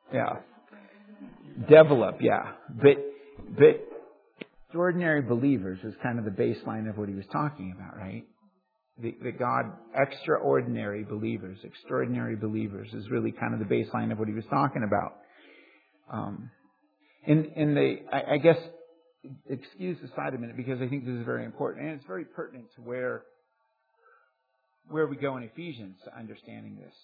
Yeah. Develop, yeah. But extraordinary believers is kind of the baseline of what he was talking about, right? The God, extraordinary believers is really kind of the baseline of what he was talking about. I guess, excuse the side a minute because I think this is very important and it's very pertinent to where we go in Ephesians to understanding this.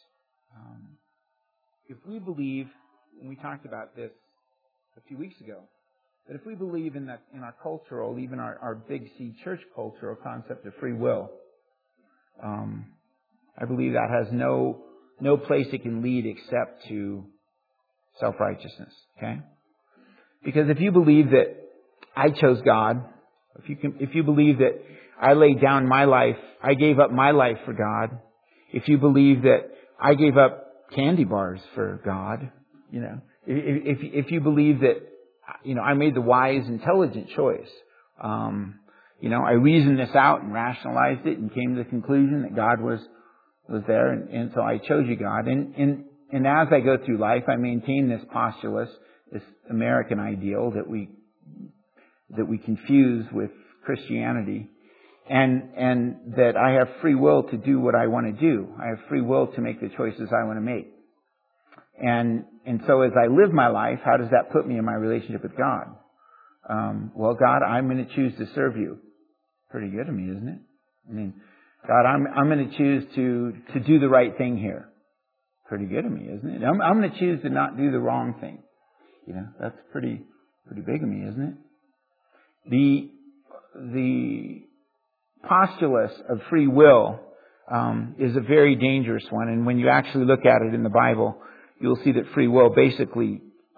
If we believe, and we talked about this a few weeks ago, that if we believe in our cultural, even our Big C church cultural concept of free will, I believe that has no place it can lead except to self-righteousness. Okay? Because if you believe that I chose God, if you believe that I laid down my life, I gave up my life for God, if you believe that I gave up candy bars for God, if you believe that, I made the wise, intelligent choice, I reasoned this out and rationalized it and came to the conclusion that God was there, and so I chose you, God. And as I go through life, I maintain this postulate, this American ideal that we confuse with Christianity, and that I have free will to do what I want to do. I have free will to make the choices I want to make. And so as I live my life, how does that put me in my relationship with God? Well, God, I'm going to choose to serve you. Pretty good of me, isn't it? I mean, God, I'm going to choose to do the right thing here. Pretty good of me, isn't it? I'm going to choose to not do the wrong thing. That's pretty big of me, isn't it? The postulate of free will is a very dangerous one, and when you actually look at it in the Bible, you'll see that free will basically,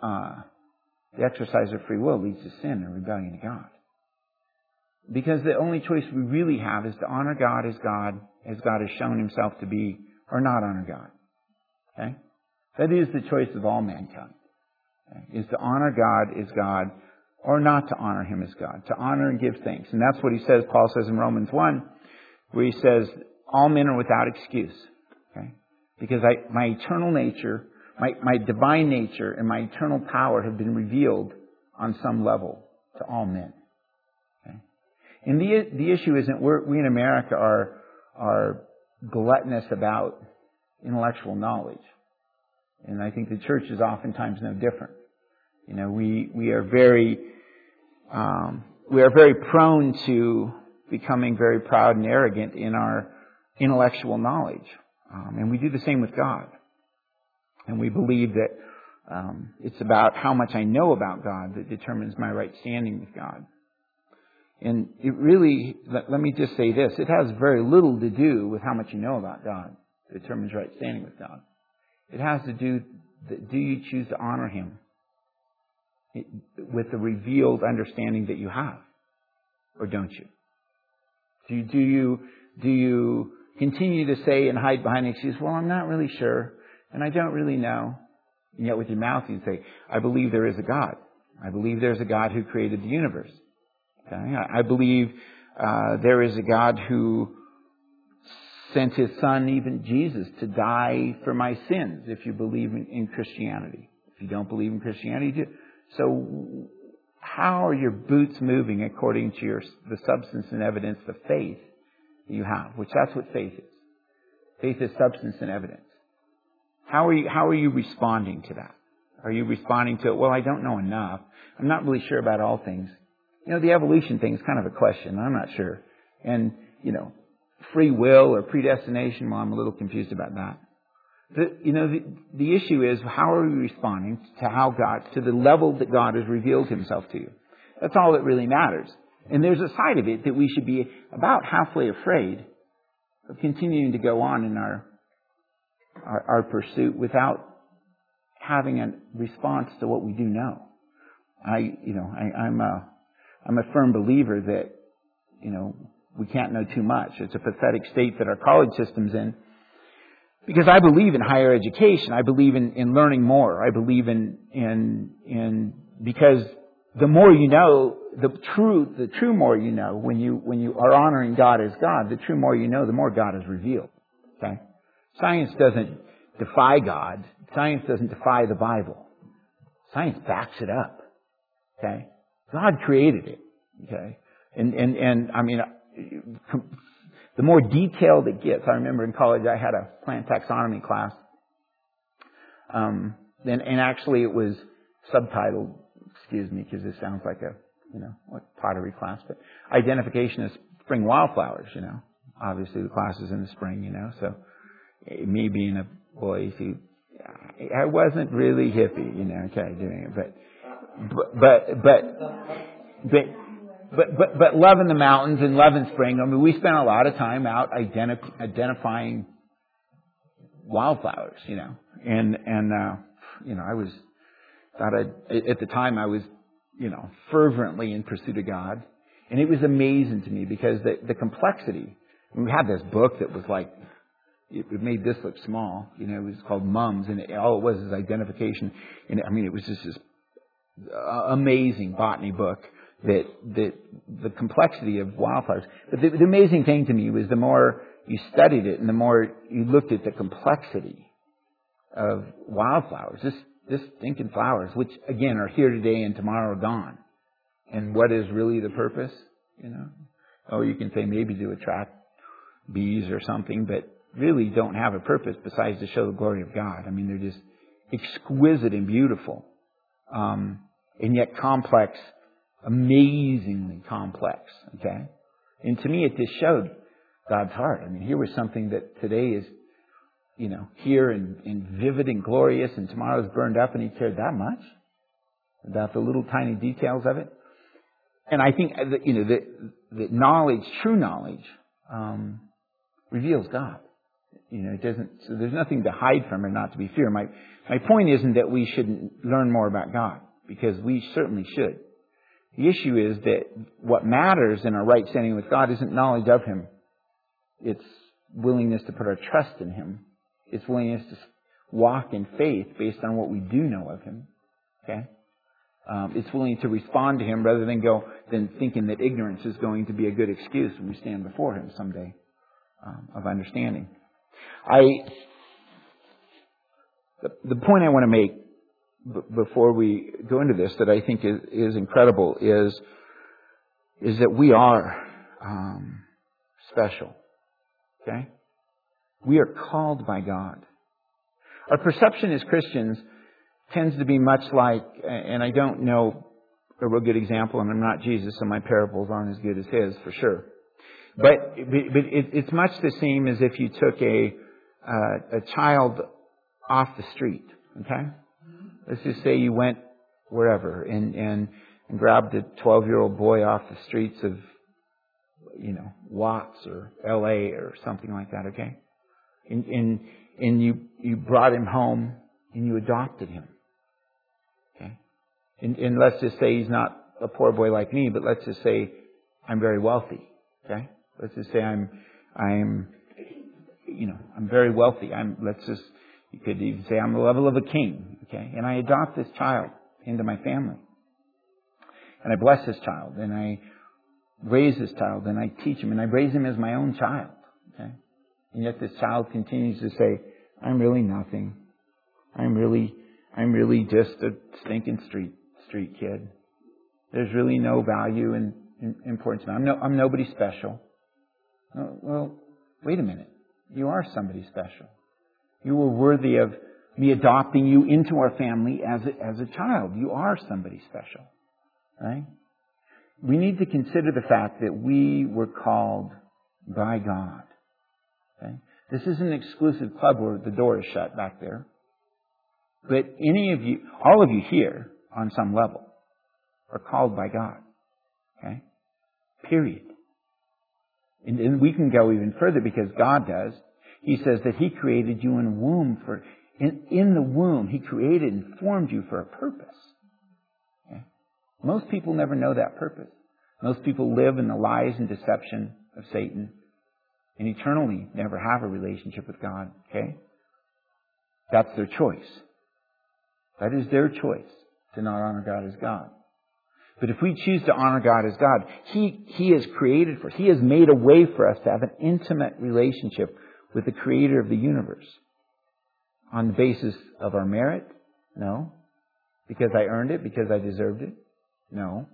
the exercise of free will leads to sin and rebellion to God. Because the only choice we really have is to honor God as God has shown Himself to be, or not honor God. Okay? That is the choice of all mankind. Okay? Is to honor God as God, or not to honor Him as God. To honor and give thanks. And that's what Paul says in Romans 1, where he says, all men are without excuse. Okay? Because my eternal nature, my divine nature and my eternal power have been revealed on some level to all men. Okay? And the issue isn't we in America are gluttonous about intellectual knowledge. And I think the church is oftentimes no different. We are very prone to becoming very proud and arrogant in our intellectual knowledge. And we do the same with God. And we believe that it's about how much I know about God that determines my right standing with God. And it really, let me just say this, it has very little to do with how much you know about God that determines right standing with God. It has to do, do you choose to honor Him with the revealed understanding that you have? Or don't you? Do you continue to say and hide behind an excuse, well, I'm not really sure, and I don't really know. And yet with your mouth you say, I believe there is a God. I believe there's a God who created the universe. Okay? I believe there is a God who sent His Son, even Jesus, to die for my sins, if you believe in Christianity. If you don't believe in Christianity, you do. So how are your boots moving according to the substance and evidence of faith that you have? Which that's what faith is. Faith is substance and evidence. How are you responding to that? Are you responding to, well, I don't know enough. I'm not really sure about all things. The evolution thing is kind of a question. I'm not sure. And, free will or predestination, well, I'm a little confused about that. The issue is, how are we responding to the level that God has revealed Himself to you? That's all that really matters. And there's a side of it that we should be about halfway afraid of continuing to go on in our pursuit without having a response to what we do know. I'm a firm believer that, we can't know too much. It's a pathetic state that our college system's in. Because I believe in higher education. I believe in learning more. I believe in because the more you know, the true more you know, when you are honoring God as God, the true more you know, the more God is revealed. Okay? Science doesn't defy God. Science doesn't defy the Bible. Science backs it up. Okay? God created it. Okay? And I mean, the more detailed it gets, I remember in college I had a plant taxonomy class. And actually it was subtitled, excuse me, because this sounds like a, pottery class, but identification of spring wildflowers, Obviously the class is in the spring, so me being a boy who, I wasn't really hippie, doing it, but loving the mountains and loving spring. I mean, we spent a lot of time out identifying wildflowers, and I was at the time I was, fervently in pursuit of God, and it was amazing to me because the complexity. We had this book that was like, it made this look small, it was called Mums, and all it was is identification, and I mean, it was just this amazing botany book that the complexity of wildflowers. But the amazing thing to me was the more you studied it and the more you looked at the complexity of wildflowers, this stinking flowers, which again are here today and tomorrow are gone. And what is really the purpose? Oh, you can say maybe to attract bees or something, but really don't have a purpose besides to show the glory of God. I mean, they're just exquisite and beautiful. And yet complex, amazingly complex, okay? And to me, it just showed God's heart. I mean, here was something that today is, here and vivid and glorious, and tomorrow's burned up, and He cared that much about the little tiny details of it. And I think, that knowledge, true knowledge, reveals God. It doesn't, so there's nothing to hide from or not to be feared. My point isn't that we shouldn't learn more about God, because we certainly should. The issue is that what matters in our right standing with God isn't knowledge of Him. It's willingness to put our trust in Him. It's willingness to walk in faith based on what we do know of Him. Okay? It's willing to respond to Him rather than thinking that ignorance is going to be a good excuse when we stand before Him someday of understanding. The point I want to make before we go into this that I think is incredible is that we are special. Okay? We are called by God. Our perception as Christians tends to be much like, and I don't know a real good example, and I'm not Jesus, so my parables aren't as good as His, for sure. But it's much the same as if you took a child off the street, okay? Let's just say you went wherever and grabbed a 12-year-old boy off the streets of, Watts or L.A. or something like that, okay? And you brought him home and you adopted him, okay? And let's just say he's not a poor boy like me, but let's just say I'm very wealthy, okay? Let's just say I'm very wealthy. You could even say I'm the level of a king, okay? And I adopt this child into my family. And I bless this child, and I raise this child, and I teach him, and I raise him as my own child, okay? And yet this child continues to say, I'm really nothing. I'm really just a stinking street kid. There's really no value and importance. I'm nobody special. Well, wait a minute. You are somebody special. You were worthy of me adopting you into our family as a child. You are somebody special, right? We need to consider the fact that we were called by God. Okay? This is an exclusive club where the door is shut back there. But all of you here, on some level, are called by God. Okay? Period. And we can go even further because God does. He says that He created you in the womb in the womb, He created and formed you for a purpose. Okay? Most people never know that purpose. Most people live in the lies and deception of Satan and eternally never have a relationship with God. Okay? That's their choice. That is their choice to not honor God as God. But if we choose to honor God as God, He has created for us. He has made a way for us to have an intimate relationship with the Creator of the universe. On the basis of our merit? No. Because I earned it? Because I deserved it? No.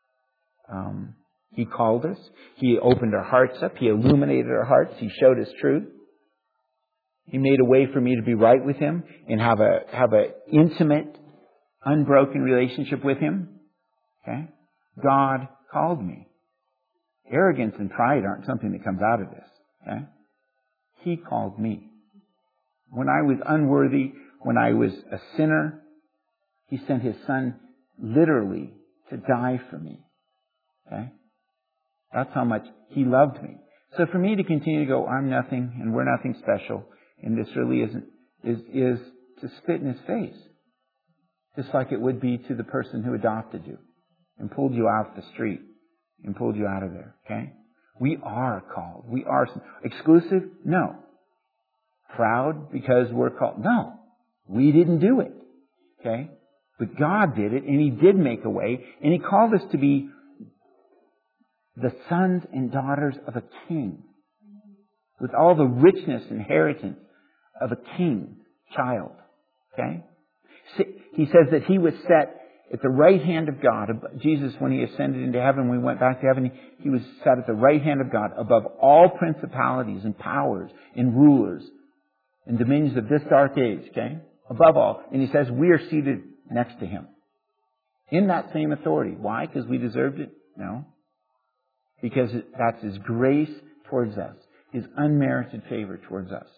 He called us. He opened our hearts up. He illuminated our hearts. He showed us truth. He made a way for me to be right with Him and have a intimate, unbroken relationship with Him. Okay? God called me. Arrogance and pride aren't something that comes out of this. Okay? He called me. When I was unworthy, when I was a sinner, He sent His Son literally to die for me. Okay? That's how much He loved me. So for me to continue to go, I'm nothing and we're nothing special, and this really isn't, is to spit in His face. Just like it would be to the person who adopted you and pulled you out the street and pulled you out of there. Okay? We are called. We are exclusive? No. Proud because we're called? No. We didn't do it. Okay? But God did it, and He did make a way, and He called us to be the sons and daughters of a king, with all the richness and inheritance of a king child. Okay? He says that He was set at the right hand of God. Jesus, when He ascended into heaven, when He went back to heaven, He was set at the right hand of God above all principalities and powers and rulers and dominions of this dark age. Okay? Above all. And He says we are seated next to Him in that same authority. Why? Because we deserved it? No. Because that's His grace towards us. His unmerited favor towards us.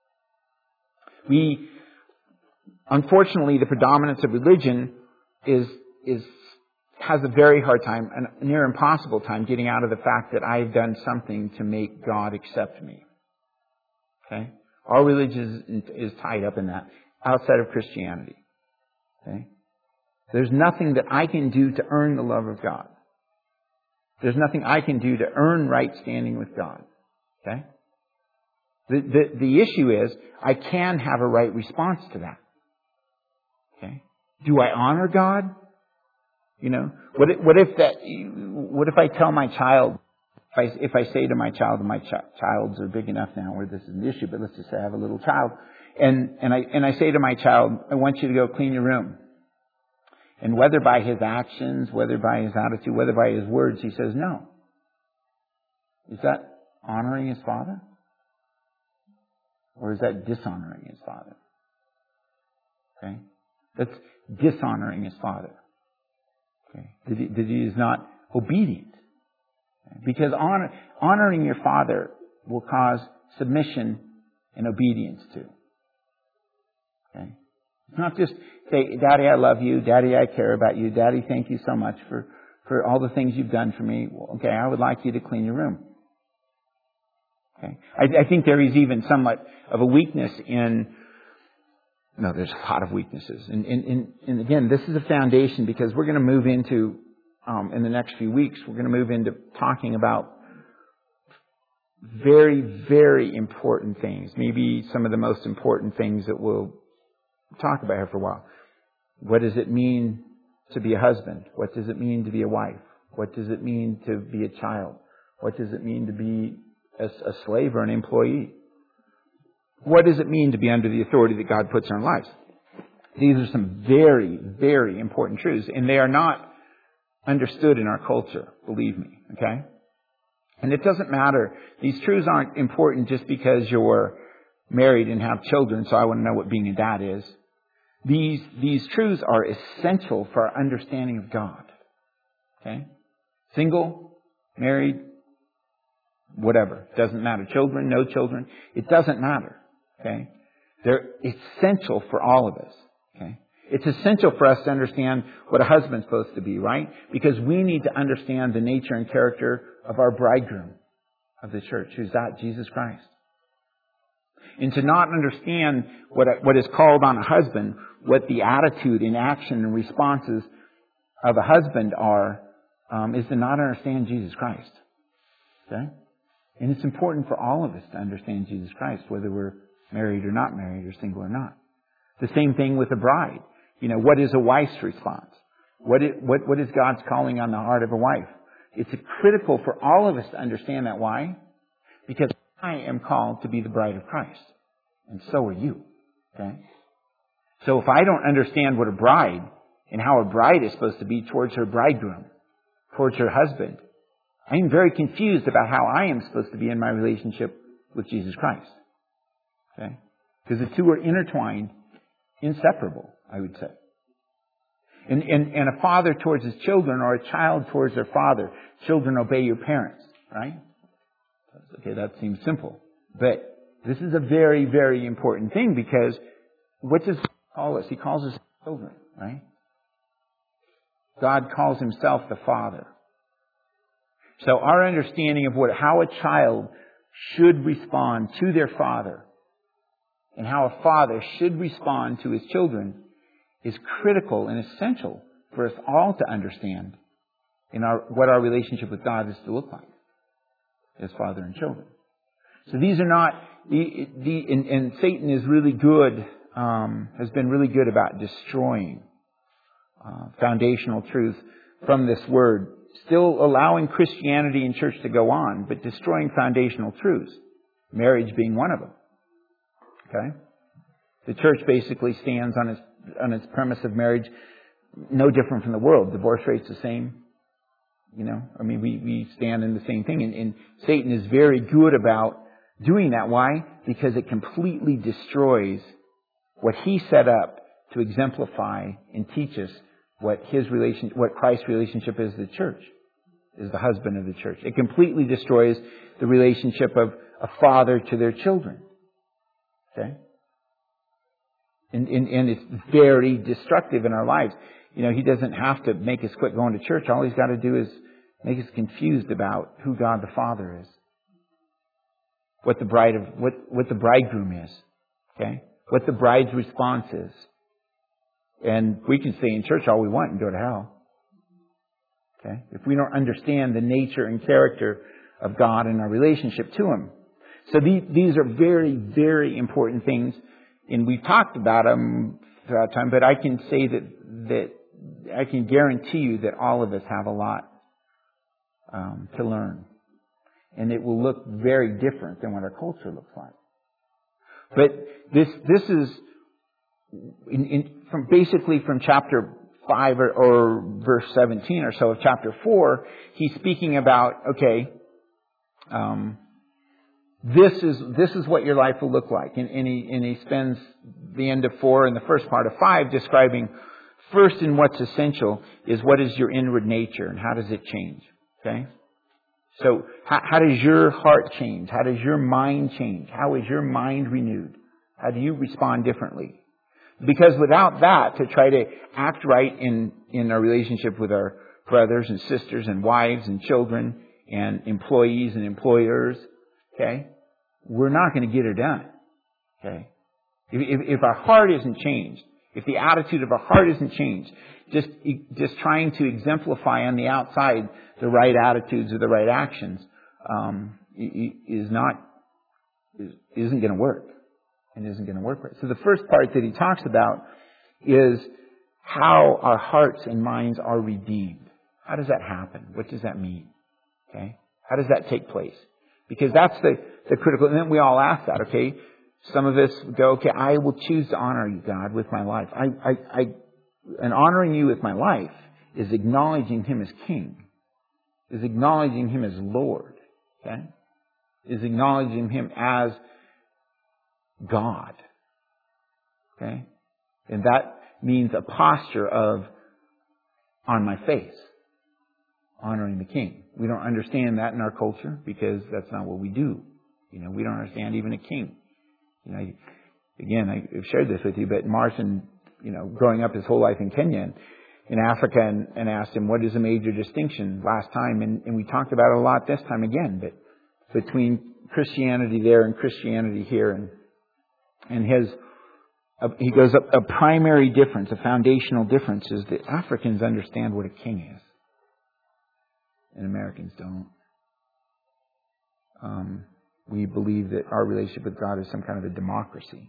Unfortunately, the predominance of religion has a very hard time, a near impossible time, getting out of the fact that I've done something to make God accept me. Okay? All religion is tied up in that, outside of Christianity. Okay? There's nothing that I can do to earn the love of God. There's nothing I can do to earn right standing with God. Okay? The issue is, I can have a right response to that. Okay? Do I honor God? You know, what if I tell my child, if I say to my child, and my childs are big enough now where this is an issue, but let's just say I have a little child, and I say to my child, I want you to go clean your room. And whether by his actions, whether by his attitude, whether by his words, he says no. Is that honoring his father? Or is that dishonoring his father? Okay? That's dishonoring his father. Okay? That he is not obedient. Okay? Because honoring your father will cause submission and obedience too. Okay? It's not just say, Daddy, I love you. Daddy, I care about you. Daddy, thank you so much for all the things you've done for me. Well, okay, I would like you to clean your room. Okay. I think there is even somewhat of a weakness there's a lot of weaknesses. And again, this is a foundation because we're going to move into, in the next few weeks, we're going to move into talking about very, very important things. Maybe some of the most important things that we'll talk about here for a while. What does it mean to be a husband? What does it mean to be a wife? What does it mean to be a child? What does it mean to be a slave or an employee? What does it mean to be under the authority that God puts in our lives? These are some very, very important truths, and they are not understood in our culture, believe me, okay? And it doesn't matter. These truths aren't important just because you're married and have children, so I want to know what being a dad is. These truths are essential for our understanding of God. Okay? Single, married, whatever. Doesn't matter. Children, no children. It doesn't matter. Okay? They're essential for all of us. Okay? It's essential for us to understand what a husband's supposed to be, right? Because we need to understand the nature and character of our bridegroom of the church. Who's that? Jesus Christ. And to not understand what is called on a husband, what the attitude and action and responses of a husband are, is to not understand Jesus Christ. Okay? And it's important for all of us to understand Jesus Christ, whether we're married or not married or single or not. The same thing with a bride. You know, what is a wife's response? What is God's calling on the heart of a wife? It's critical for all of us to understand that. Why? Because I am called to be the bride of Christ. And so are you. Okay? So if I don't understand what a bride and how a bride is supposed to be towards her bridegroom, towards her husband. I am very confused about how I am supposed to be in my relationship with Jesus Christ. Okay? Because the two are intertwined, inseparable, I would say. And a father towards his children, or a child towards their father. Children, obey your parents, right? Okay, that seems simple. But this is a very, very important thing, because what does God call us? He calls us children, right? God calls Himself the Father. So our understanding of how a child should respond to their father, and how a father should respond to his children, is critical and essential for us all to understand in what our relationship with God is to look like as father and children. So these are not and Satan is really good, has been really good about destroying foundational truth from this word, still allowing Christianity and church to go on, but destroying foundational truths, marriage being one of them. Okay? The church basically stands on its premise of marriage, no different from the world. Divorce rate's the same. We stand in the same thing. And Satan is very good about doing that. Why? Because it completely destroys what he set up to exemplify and teach us what Christ's relationship is to the church, is the husband of the church. It completely destroys the relationship of a father to their children. Okay? And it's very destructive in our lives. He doesn't have to make us quit going to church. All He's got to do is make us confused about who God the Father is, what the bridegroom is, okay, what the bride's response is, and we can stay in church all we want and go to hell. Okay, if we don't understand the nature and character of God and our relationship to Him. So these are very, very important things. And we've talked about them throughout time, but I can say that I can guarantee you that all of us have a lot to learn. And it will look very different than what our culture looks like. But this is from chapter 5 or verse 17 or so of chapter 4, he's speaking about, this is what your life will look like. And he spends the end of 4 and the first part of 5 describing first in what's essential is what is your inward nature and how does it change. Okay? So how does your heart change? How does your mind change? How is your mind renewed? How do you respond differently? Because without that, to try to act right in our relationship with our brothers and sisters and wives and children and employees and employers, okay, we're not going to get it done. Okay, if our heart isn't changed, if the attitude of our heart isn't changed, just trying to exemplify on the outside the right attitudes or the right actions isn't going to work. And isn't going to work right. So the first part that he talks about is how our hearts and minds are redeemed. How does that happen? What does that mean? Okay? How does that take place? Because that's the critical. And then we all ask that, okay? Some of us go, okay, I will choose to honor you, God, with my life. And honoring you with my life is acknowledging Him as King. Is acknowledging Him as Lord. Okay? Is acknowledging Him as God. Okay? And that means a posture of on my face, honoring the King. We don't understand that in our culture because that's not what we do. We don't understand even a king. I've shared this with you, but Martin, growing up his whole life in Kenya, in Africa, and asked him, what is a major distinction last time? And we talked about it a lot this time again, but between Christianity there and Christianity here, and he goes, a primary difference, a foundational difference is that Africans understand what a king is. And Americans don't. We believe that our relationship with God is some kind of a democracy.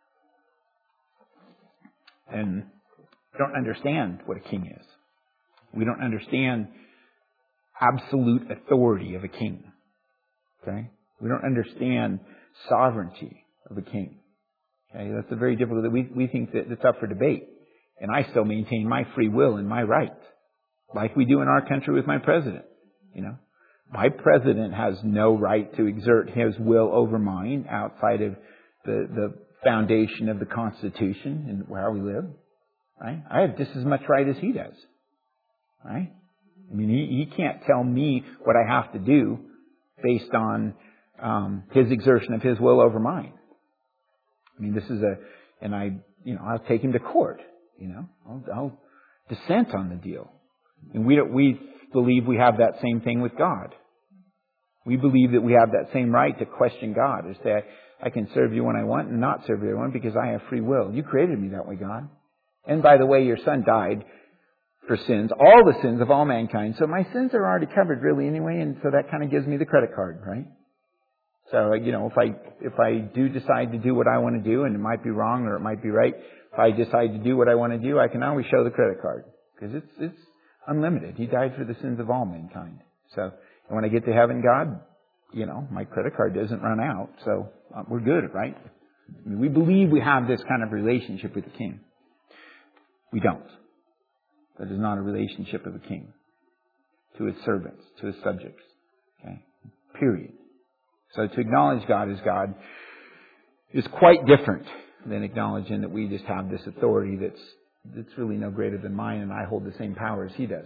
And we don't understand what a king is. We don't understand absolute authority of a king. Okay? We don't understand sovereignty of a king. Okay, that's a very difficult. We think that it's up for debate, And I still maintain my free will and my right. Like we do in our country with my president. My president has no right to exert his will over mine outside of the foundation of the Constitution and where we live. Right? I have just as much right as he does. Right? I mean, he can't tell me what I have to do based on his exertion of his will over mine. I mean, I'll take him to court. I'll dissent on the deal. And we believe we have that same thing with God. We believe that we have that same right to question God, to say, I can serve you when I want and not serve you when I want because I have free will. You created me that way, God. And by the way, your Son died for sins, all the sins of all mankind. So my sins are already covered really anyway, and so that kind of gives me the credit card, right? So, if I do decide to do what I want to do, and it might be wrong or it might be right, if I decide to do what I want to do, I can always show the credit card. Because it's unlimited. He died for the sins of all mankind. So, when I get to heaven, God, my credit card doesn't run out. So, we're good, right? I mean, we believe we have this kind of relationship with the King. We don't. That is not a relationship of a king to his servants, to his subjects. Okay? Period. So to acknowledge God as God is quite different than acknowledging that we just have this authority that's really no greater than mine and I hold the same power as he does.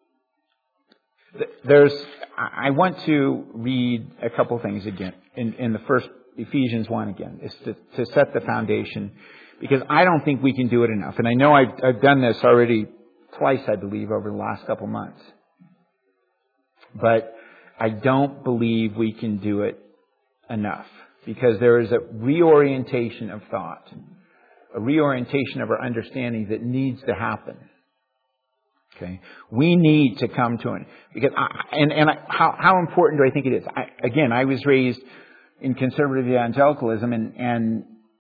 I want to read a couple things again in the first Ephesians 1 again. It's to set the foundation because I don't think we can do it enough. And I know I've done this already twice, I believe, over the last couple months. But I don't believe we can do it enough because there is a reorientation of thought, a reorientation of our understanding that needs to happen. Okay, we need to come to it because how important do I think it is? I was raised in conservative evangelicalism, and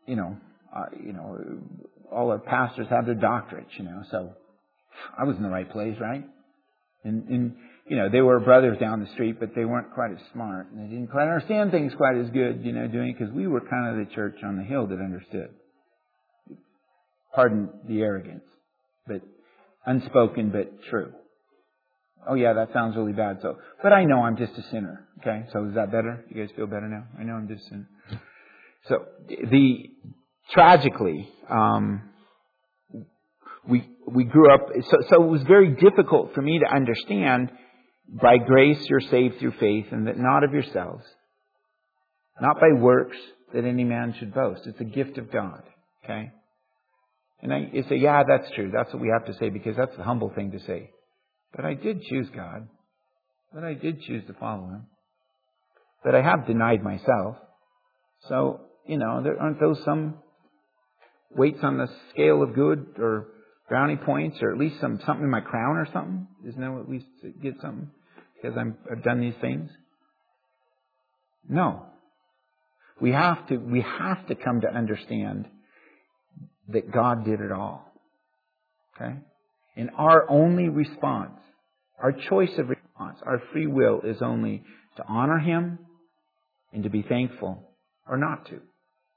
all our pastors have their doctorates, so I was in the right place, right? And they were brothers down the street, but they weren't quite as smart, and they didn't quite understand things quite as good, doing it because we were kind of the church on the hill that understood. Pardon the arrogance, but unspoken but true. Oh yeah, that sounds really bad. But I know I'm just a sinner. Okay, so is that better? You guys feel better now? I know I'm just a sinner. So tragically, we grew up. So it was very difficult for me to understand. By grace you're saved through faith, and that not of yourselves, not by works, that any man should boast. It's a gift of God. Okay. And you say, yeah, that's true. That's what we have to say because that's the humble thing to say. But I did choose God. But I did choose to follow Him. But I have denied myself. So, there aren't those some weights on the scale of good or brownie points or at least something in my crown or something? Isn't that at least to get something because I've done these things? No. We have to come to understand that God did it all. Okay? And our only response, our choice of response, our free will is only to honor Him and to be thankful or not to.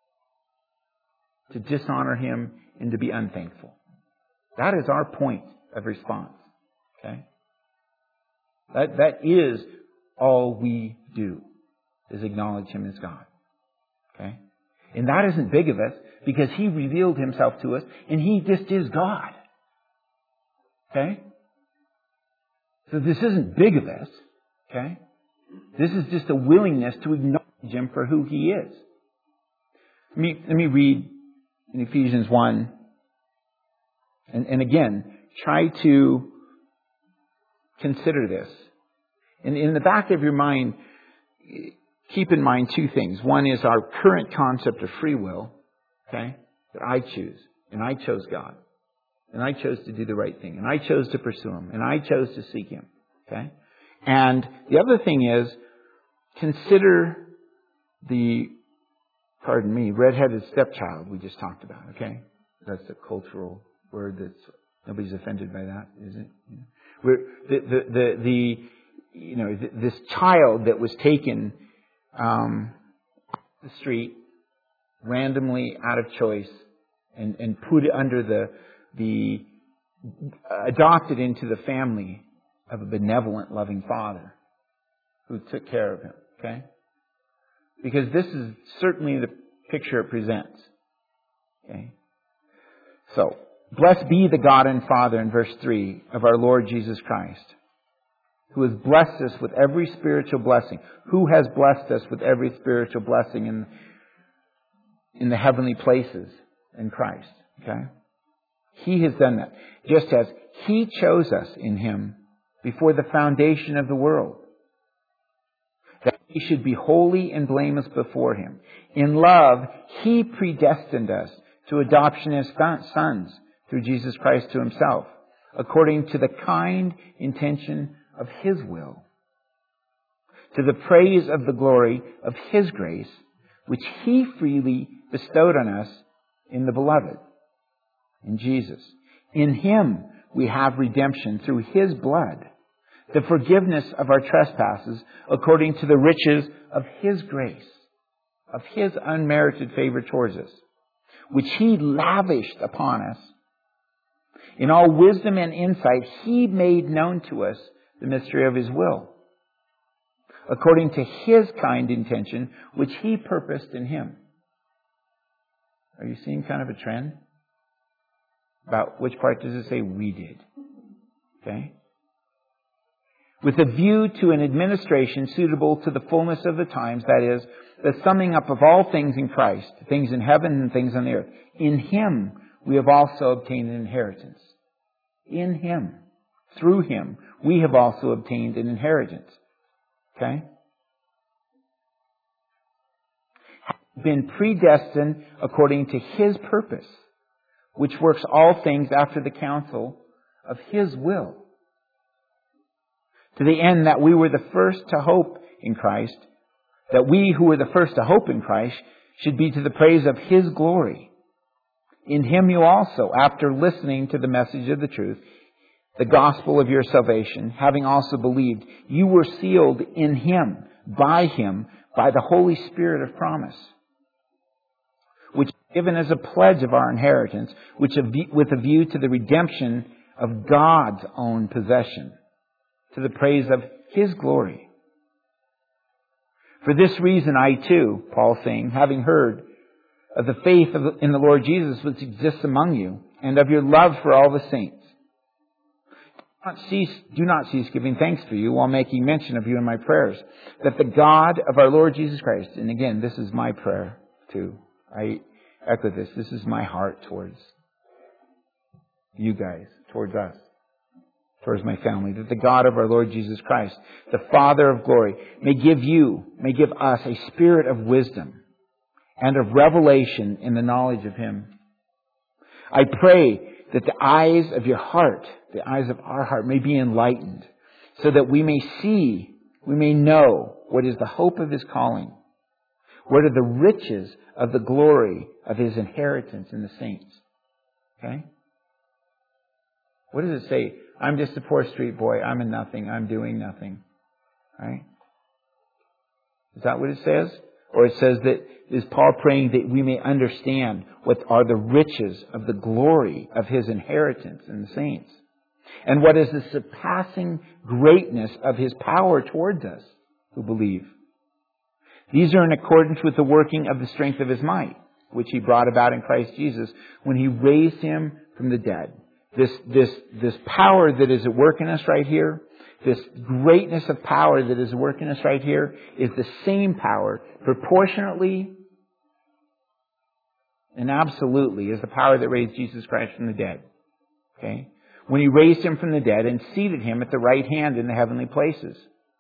To dishonor Him and to be unthankful. That is our point of response. Okay? That is all we do, is acknowledge Him as God. Okay? And that isn't big of us because He revealed Himself to us and He just is God. Okay? So this isn't big of us. Okay? This is just a willingness to acknowledge Him for who He is. Let me read in Ephesians 1. And again, try to consider this. And in the back of your mind, keep in mind two things. One is our current concept of free will. Okay? That I choose. And I chose God. And I chose to do the right thing. And I chose to pursue Him. And I chose to seek Him. Okay? And the other thing is, consider the, red-headed stepchild we just talked about. Okay? That's a cultural word that's, nobody's offended by that, is it? This child that was taken the street randomly out of choice and put under the adopted into the family of a benevolent, loving Father who took care of him. Okay? Because this is certainly the picture it presents. Okay? So, blessed be the God and Father, in verse 3, of our Lord Jesus Christ, who has blessed us with every spiritual blessing. Who has blessed us with every spiritual blessing in the heavenly places in Christ? Okay? He has done that. Just as He chose us in Him before the foundation of the world, that we should be holy and blameless before Him. In love, He predestined us to adoption as sons through Jesus Christ to Himself, according to the kind intention of His will, to the praise of the glory of His grace, which He freely bestowed on us in the Beloved, in Jesus. In Him we have redemption through His blood, the forgiveness of our trespasses, according to the riches of His grace, of His unmerited favor towards us, which He lavished upon us. In all wisdom and insight, He made known to us the mystery of His will, according to His kind intention, which He purposed in Him. Are you seeing kind of a trend? About which part does it say we did? Okay? With a view to an administration suitable to the fullness of the times, that is, the summing up of all things in Christ, things in heaven and things on the earth. In Him we have also obtained an inheritance. In Him, through Him, we have also obtained an inheritance. Okay? Been predestined according to His purpose, which works all things after the counsel of His will, to the end that we were the first to hope in Christ, that we who were the first to hope in Christ should be to the praise of His glory. In Him you also, after listening to the message of the truth, the gospel of your salvation, having also believed, you were sealed in Him, by the Holy Spirit of promise, which is given as a pledge of our inheritance, with a view to the redemption of God's own possession, to the praise of His glory. For this reason I too, Paul saying, having heard of the faith in the Lord Jesus which exists among you, and of your love for all the saints, do not cease giving thanks for you while making mention of you in my prayers, that the God of our Lord Jesus Christ, and again, this is my prayer too. I echo this. This is my heart towards you guys, towards us, towards my family, that the God of our Lord Jesus Christ, the Father of glory, may give us a spirit of wisdom and of revelation in the knowledge of Him. I pray that the eyes of your heart, the eyes of our heart, may be enlightened, so that we may know what is the hope of His calling, what are the riches of the glory of His inheritance in the saints. Okay? What does it say? I'm just a poor street boy. I'm a nothing. I'm doing nothing. Right? Is that what it says? Or it says that, is Paul praying that we may understand what are the riches of the glory of His inheritance in the saints? And what is the surpassing greatness of His power towards us who believe? These are in accordance with the working of the strength of His might, which He brought about in Christ Jesus when He raised Him from the dead. This power that is at work in us right here, this greatness of power that is working us right here, is the same power proportionately and absolutely as the power that raised Jesus Christ from the dead. Okay? When He raised Him from the dead and seated Him at the right hand in the heavenly places.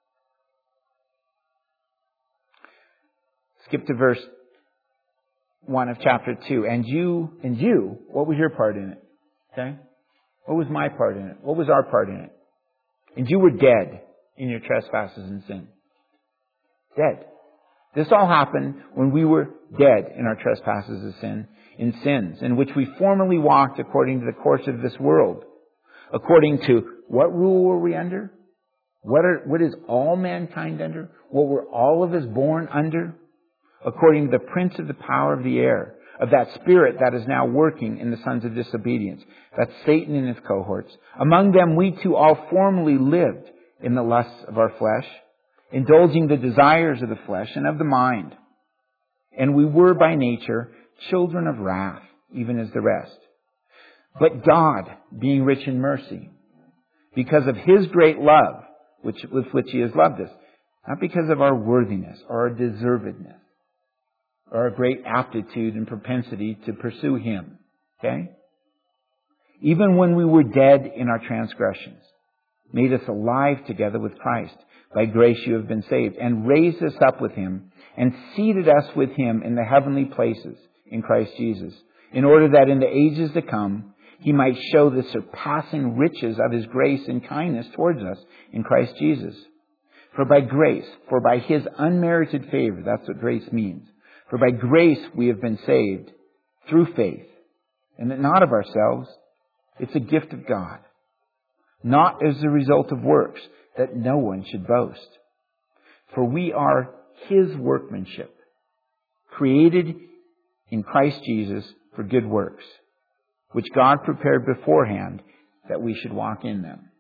Skip to verse 1 of chapter 2. And you, what was your part in it? Okay? What was my part in it? What was our part in it? And you were dead in your trespasses and sin. Dead. This all happened when we were dead in our trespasses and sins, in which we formerly walked according to the course of this world. According to what rule were we under? What is all mankind under? What were all of us born under? According to the prince of the power of the air, of that spirit that is now working in the sons of disobedience. That's Satan and his cohorts. Among them we too all formerly lived in the lusts of our flesh, indulging the desires of the flesh and of the mind. And we were by nature children of wrath, even as the rest. But God, being rich in mercy, because of His great love, with which He has loved us, not because of our worthiness or our deservedness, or our great aptitude and propensity to pursue Him. Okay? Even when we were dead in our transgressions, made us alive together with Christ. By grace you have been saved, and raised us up with Him, and seated us with Him in the heavenly places in Christ Jesus, in order that in the ages to come He might show the surpassing riches of His grace and kindness towards us in Christ Jesus. For by His unmerited favor, that's what grace means. For by grace we have been saved through faith, and that not of ourselves, it's a gift of God, not as a result of works, that no one should boast. For we are His workmanship, created in Christ Jesus for good works, which God prepared beforehand that we should walk in them.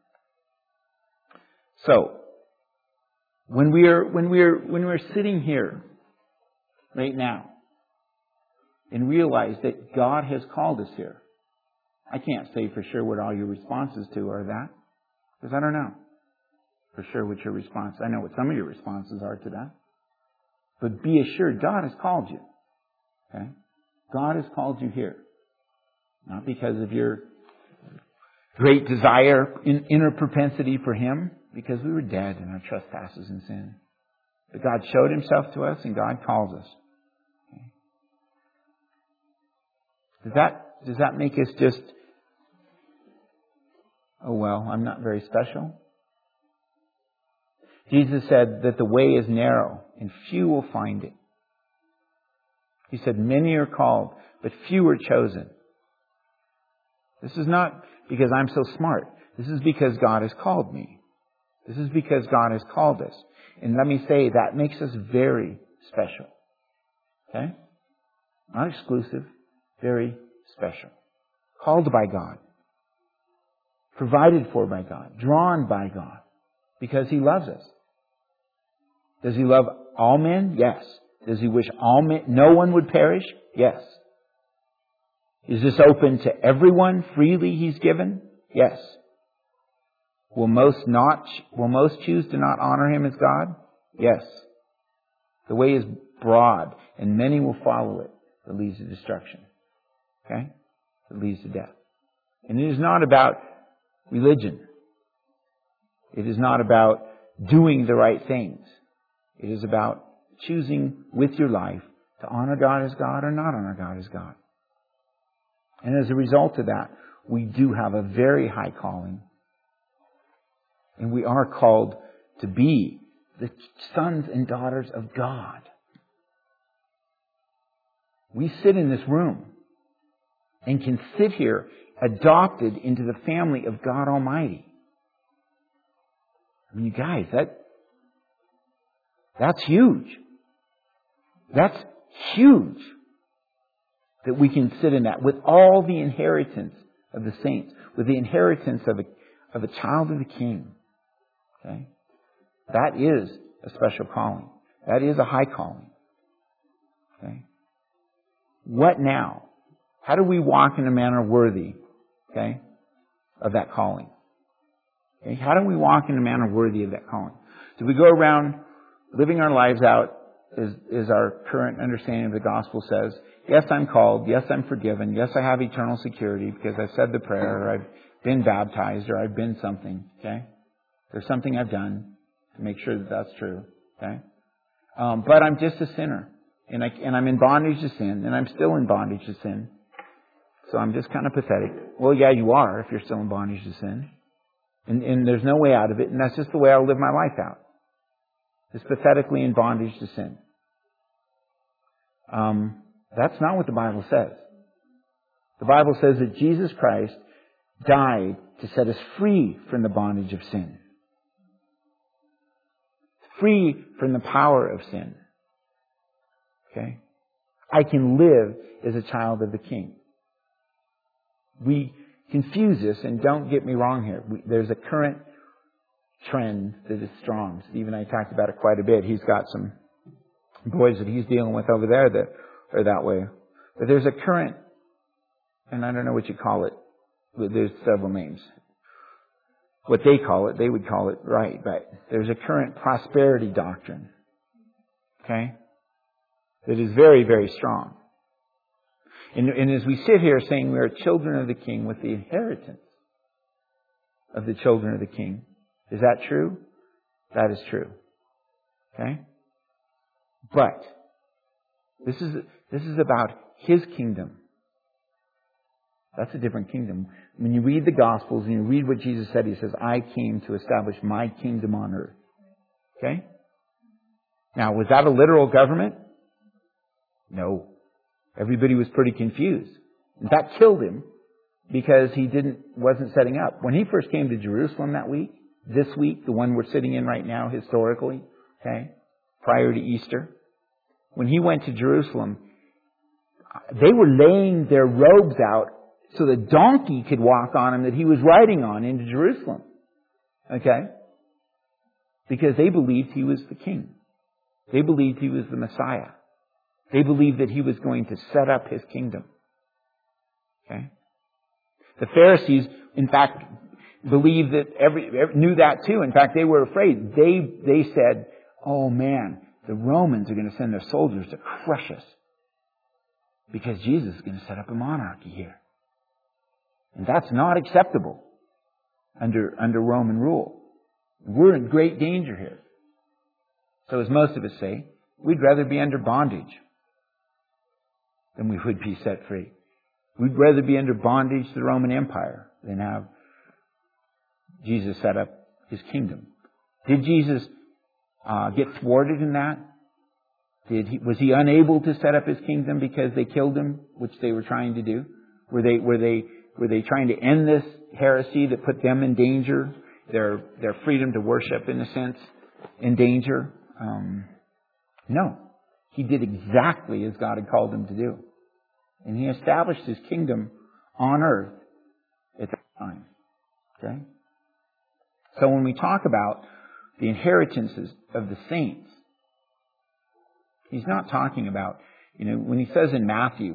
So, when we're sitting here right now and realize that God has called us here, I can't say for sure what all your responses to are that, because I don't know for sure what your response. I know what some of your responses are to that. But be assured, God has called you. Okay? God has called you here. Not because of your great desire, inner propensity for Him, because we were dead in our trespasses and sin. But God showed Himself to us and God calls us. Okay? Does that make us just, oh well, I'm not very special? Jesus said that the way is narrow and few will find it. He said, many are called, but few are chosen. This is not because I'm so smart. This is because God has called me. This is because God has called us. And let me say, that makes us very special. Okay? Not exclusive, very special. Called by God. Provided for by God. Drawn by God. Because He loves us. Does He love all men? Yes. Does He wish no one would perish? Yes. Is this open to everyone freely He's given? Yes. Will most choose to not honor Him as God? Yes. The way is broad, and many will follow it that leads to destruction. Okay? That leads to death. And it is not about religion. It is not about doing the right things. It is about choosing with your life to honor God as God or not honor God as God. And as a result of that, we do have a very high calling. And we are called to be the sons and daughters of God. We sit in this room and can sit here adopted into the family of God Almighty. I mean, you guys, that's huge. That's huge that we can sit in that with all the inheritance of the saints, with the inheritance of a child of the King. Okay? That is a special calling. That is a high calling. Okay? What now? How do we walk in a manner worthy, okay, of that calling? Okay? How do we walk in a manner worthy of that calling? Do we go around living our lives out as our current understanding of the gospel says, yes, I'm called, yes, I'm forgiven, yes, I have eternal security because I've said the prayer, or I've been baptized, or I've been something, okay? There's something I've done to make sure that that's true, okay? But I'm just a sinner, and I'm in bondage to sin, and I'm still in bondage to sin. So I'm just kind of pathetic. Well, yeah, you are if you're still in bondage to sin. And there's no way out of it, and that's just the way I'll live my life out. Is pathetically in bondage to sin. That's not what the Bible says. The Bible says that Jesus Christ died to set us free from the bondage of sin. Free from the power of sin. Okay? I can live as a child of the King. We confuse this, and don't get me wrong here. There's a current trend that is strong. Steve and I talked about it quite a bit. He's got some boys that he's dealing with over there that are that way. But there's a current, and I don't know what you call it, but there's several names. What they call it, they would call it right, but there's a current prosperity doctrine. Okay? That is very, very strong. And as we sit here saying we are children of the King with the inheritance of the children of the King, is that true? That is true. Okay? But this is about His kingdom. That's a different kingdom. When you read the Gospels and you read what Jesus said, He says, I came to establish my kingdom on earth. Okay? Now, was that a literal government? No. Everybody was pretty confused. In fact, killed Him because He wasn't setting up. When He first came to Jerusalem that week, this week, the one we're sitting in right now historically, okay, prior to Easter, when He went to Jerusalem, they were laying their robes out so the donkey could walk on him that He was riding on into Jerusalem. Okay? Because they believed He was the King. They believed He was the Messiah. They believed that He was going to set up His kingdom. Okay? The Pharisees, in fact, believed that knew that too. In fact, they were afraid. They said, oh man, the Romans are going to send their soldiers to crush us because Jesus is going to set up a monarchy here. And that's not acceptable under Roman rule. We're in great danger here. So as most of us say, we'd rather be under bondage than we would be set free. We'd rather be under bondage to the Roman Empire than have Jesus set up His kingdom. Did Jesus get thwarted in that? Was He unable to set up His kingdom because they killed Him, which they were trying to do? Were they trying to end this heresy that put them in danger? Their freedom to worship, in a sense, in danger? No. He did exactly as God had called Him to do. And He established His kingdom on earth at that time. Okay? So when we talk about the inheritances of the saints, He's not talking about, when He says in Matthew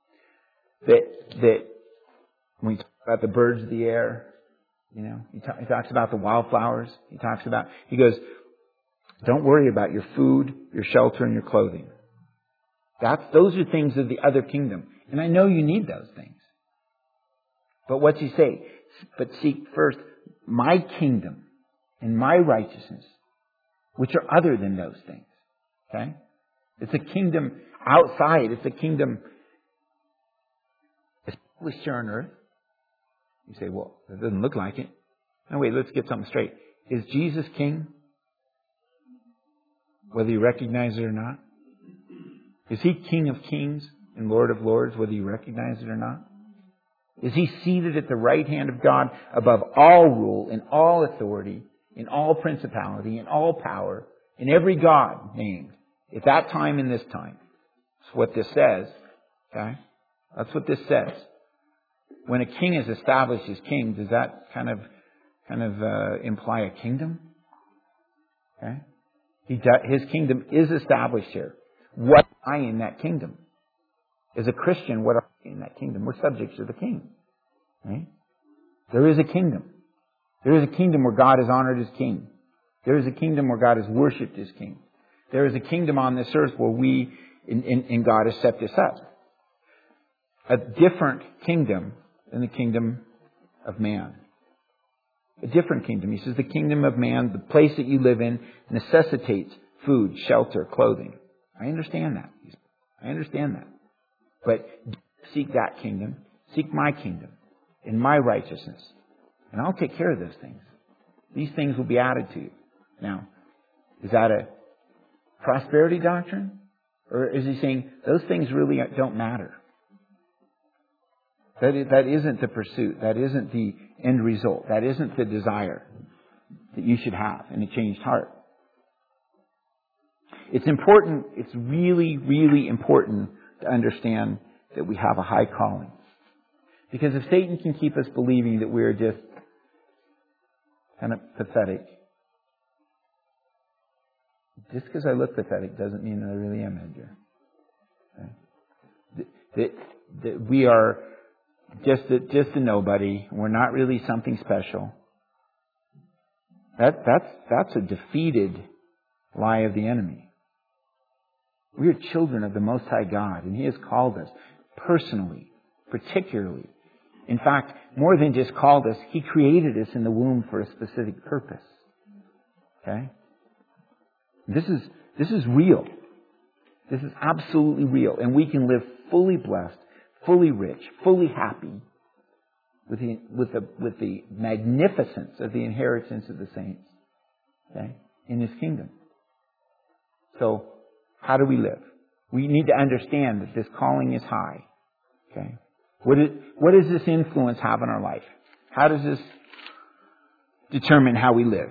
that when He talks about the birds of the air, He talks about the wildflowers. He goes, don't worry about your food, your shelter, and your clothing. Those are things of the other kingdom. And I know you need those things. But what's He say? But seek first my kingdom and my righteousness, which are other than those things. Okay? It's a kingdom outside. It's a kingdom established here on earth. You say, well, it doesn't look like it. No, wait, let's get something straight. Is Jesus King? Whether you recognize it or not? Is He King of Kings and Lord of Lords, whether you recognize it or not? Is He seated at the right hand of God above all rule and all authority, in all principality, in all power, in every God named, at that time and this time? That's what this says. Okay? That's what this says. When a king is established as king, does that kind of imply a kingdom? Okay? His kingdom is established here. What am I in that kingdom? As a Christian, what are we in that kingdom? We're subjects to the King. Right? There is a kingdom. There is a kingdom where God is honored as King. There is a kingdom where God is worshipped as King. There is a kingdom on this earth where we, in God, has set this up. A different kingdom than the kingdom of man. A different kingdom. He says the kingdom of man, the place that you live in, necessitates food, shelter, clothing. I understand that. But seek that kingdom. Seek my kingdom and my righteousness. And I'll take care of those things. These things will be added to you. Now, is that a prosperity doctrine? Or is He saying those things really don't matter? That isn't the pursuit. That isn't the end result. That isn't the desire that you should have in a changed heart. It's important. It's really, really important to understand that we have a high calling. Because if Satan can keep us believing that we're just kind of pathetic, just because I look pathetic doesn't mean that I really am, Edgar. Okay? That we are just a nobody. We're not really something special. That's a defeated lie of the enemy. We are children of the Most High God, and He has called us personally, particularly. In fact, more than just called us, He created us in the womb for a specific purpose. Okay? This is real. This is absolutely real. And we can live fully blessed, fully rich, fully happy with the magnificence of the inheritance of the saints. Okay? In His kingdom. So, how do we live? We need to understand that this calling is high. Okay? What does this influence have on our life? How does this determine how we live?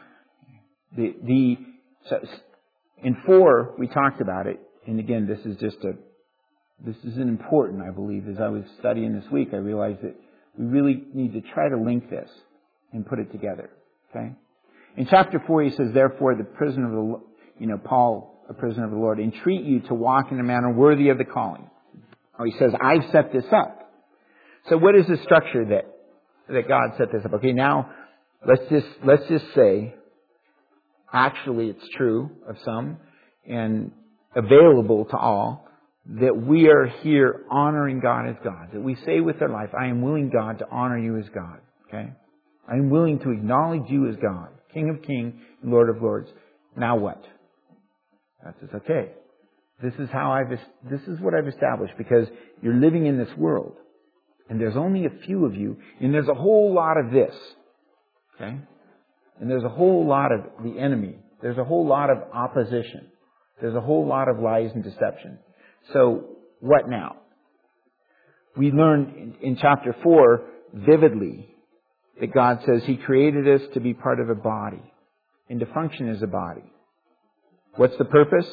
So in 4, we talked about it. And again, this is an important, I believe. As I was studying this week, I realized that we really need to try to link this and put it together. Okay? In chapter 4, he says, therefore, the prisoner of the, Paul, a prisoner of the Lord, entreat you to walk in a manner worthy of the calling. Or he says, I've set this up. So what is the structure that God set this up? Okay, now let's just say, actually it's true of some and available to all, that we are here honoring God as God. That we say with our life, I am willing, God, to honor you as God. Okay? I am willing to acknowledge you as God, King of Kings and Lord of Lords. Now what? That's just okay. This is what I've established, because you're living in this world. And there's only a few of you, and there's a whole lot of this. Okay? And there's a whole lot of the enemy. There's a whole lot of opposition. There's a whole lot of lies and deception. So, what now? We learned in chapter 4 vividly that God says He created us to be part of a body and to function as a body. What's the purpose?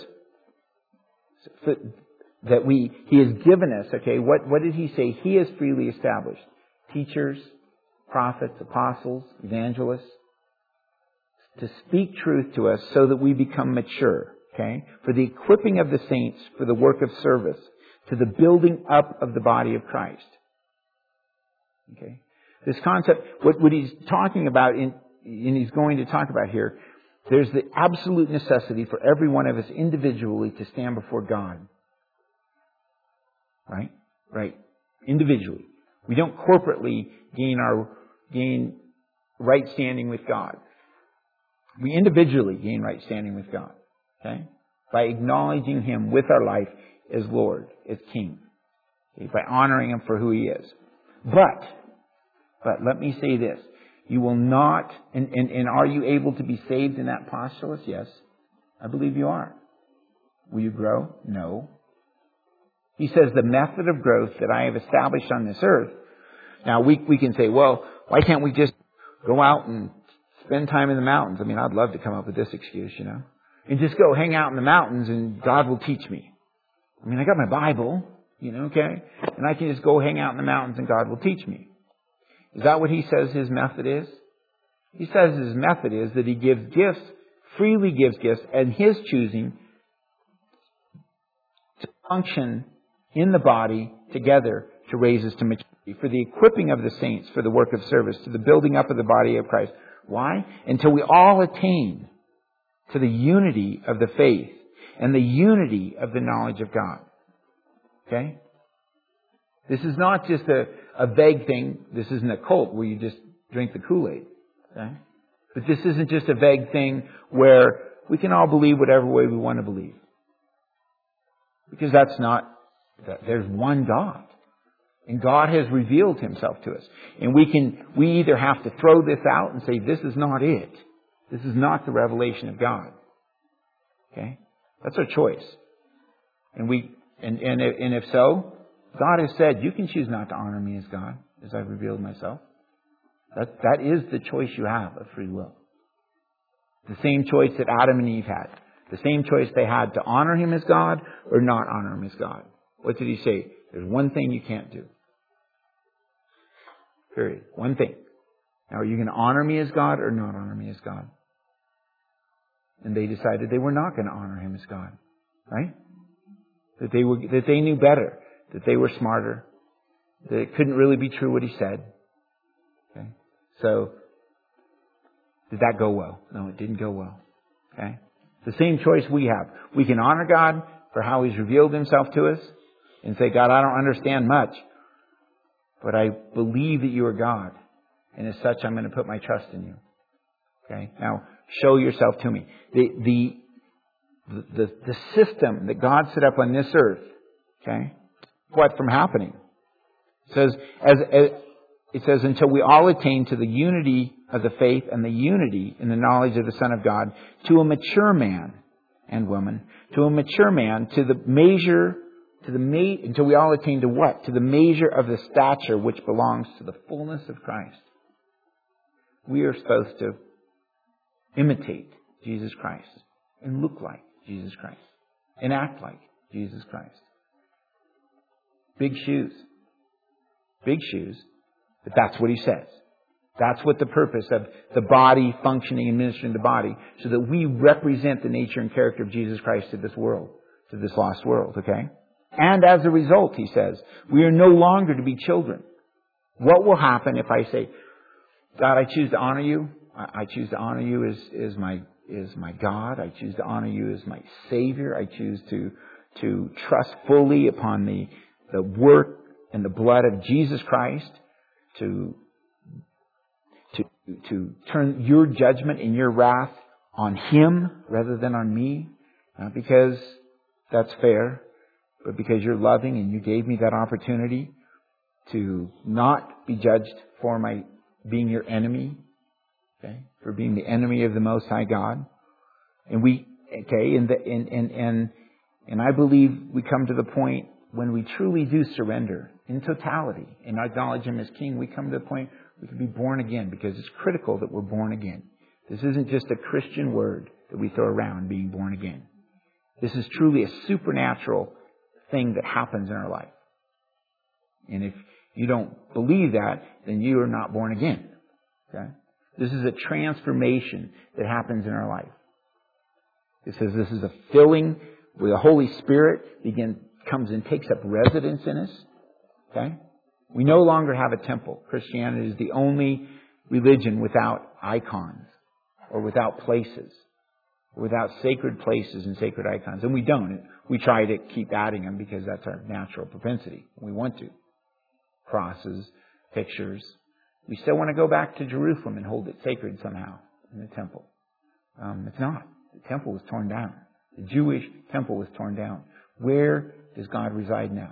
That He has given us, okay, what did He say? He has freely established teachers, prophets, apostles, evangelists, to speak truth to us so that we become mature, okay, for the equipping of the saints for the work of service, to the building up of the body of Christ. Okay, this concept, what he's talking about, and he's going to talk about here, there's the absolute necessity for every one of us individually to stand before God. Right? Individually. We don't corporately gain right standing with God. We individually gain right standing with God. Okay? By acknowledging Him with our life as Lord, as King. Okay? By honoring Him for who He is. But let me say this. You will not, and are you able to be saved in that postulace? Yes. I believe you are. Will you grow? No. He says the method of growth that I have established on this earth. Now we can say, well, why can't we just go out and spend time in the mountains? I mean, I'd love to come up with this excuse, and just go hang out in the mountains and God will teach me. I mean, I got my Bible, okay? And I can just go hang out in the mountains and God will teach me. Is that what he says his method is? He says his method is that he gives gifts, freely gives gifts, and his choosing to function in the body together to raise us to maturity, for the equipping of the saints for the work of service, to the building up of the body of Christ. Why? Until we all attain to the unity of the faith and the unity of the knowledge of God. Okay? This is not just a vague thing. This isn't a cult where you just drink the Kool-Aid. Okay? But this isn't just a vague thing where we can all believe whatever way we want to believe. Because there's one God. And God has revealed Himself to us. And we either have to throw this out and say, this is not it. This is not the revelation of God. Okay? That's our choice. And if so, God has said, you can choose not to honor me as God, as I've revealed myself. That is the choice you have of free will. The same choice that Adam and Eve had. The same choice they had to honor Him as God or not honor Him as God. What did he say? There's one thing you can't do. Period. One thing. Now, are you going to honor me as God or not honor me as God? And they decided they were not going to honor Him as God. Right? That they knew better. That they were smarter. That it couldn't really be true what He said. Okay? So, did that go well? No, it didn't go well. Okay? The same choice we have. We can honor God for how He's revealed Himself to us and say, God, I don't understand much, but I believe that You are God. And as such, I'm going to put my trust in You. Okay? Now, show yourself to me. The system that God set up on this earth, okay, what from happening? It says, until we all attain to the unity of the faith and the unity in the knowledge of the Son of God, to a mature man and woman, to a mature man, until we all attain to what? To the measure of the stature which belongs to the fullness of Christ. We are supposed to imitate Jesus Christ and look like Jesus Christ and act like Jesus Christ. Big shoes. Big shoes. But that's what He says. That's what the purpose of the body functioning and ministering to the body, so that we represent the nature and character of Jesus Christ to this world, to this lost world, okay? And as a result, He says, we are no longer to be children. What will happen if I say, God, I choose to honor You. I choose to honor You as my God. I choose to honor You as my Savior. I choose to trust fully upon the work and the blood of Jesus Christ to turn Your judgment and Your wrath on Him rather than on me. Not because that's fair, but because You're loving and You gave me that opportunity to not be judged for my being Your enemy, okay, for being the enemy of the Most High God. And and I believe we come to the point when we truly do surrender in totality and acknowledge Him as King. We come to the point we can be born again, because it's critical that we're born again. This isn't just a Christian word that we throw around, being born again. This is truly a supernatural thing that happens in our life. And if you don't believe that, then you are not born again. Okay? This is a transformation that happens in our life. It says this is a filling where the Holy Spirit comes and takes up residence in us. Okay? We no longer have a temple. Christianity is the only religion without icons or without places, or without sacred places and sacred icons. And we don't. We try to keep adding them because that's our natural propensity. We want to. Crosses, pictures. We still want to go back to Jerusalem and hold it sacred somehow in the temple. It's not. The temple was torn down. The Jewish temple was torn down. Where does God reside now?